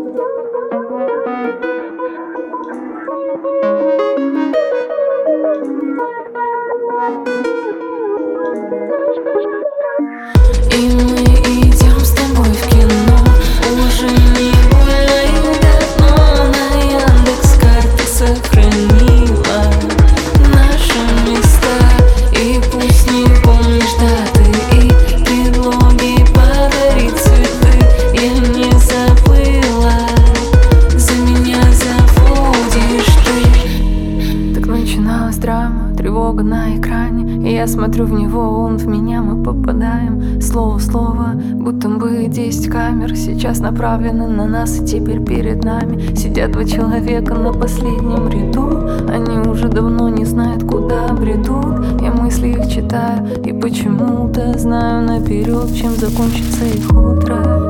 И мы идем с тобой в кино. Уже не гуляем давно. На Яндекс.Карте сохранила наши места. И пусть не помнишь даты и предлоги подарить цветы, я не забыла, за меня забудешь ты. Так начиналась драма, тревога на экране. И я смотрю в него, он в меня, мы попадаем слово в слово, будто бы 10 камер сейчас направлены на нас, и теперь перед нами сидят два человека на последнем ряду. Они уже давно не знают, куда бредут. Я мысли их читаю и почему-то знаю наперед, чем закончится их утро.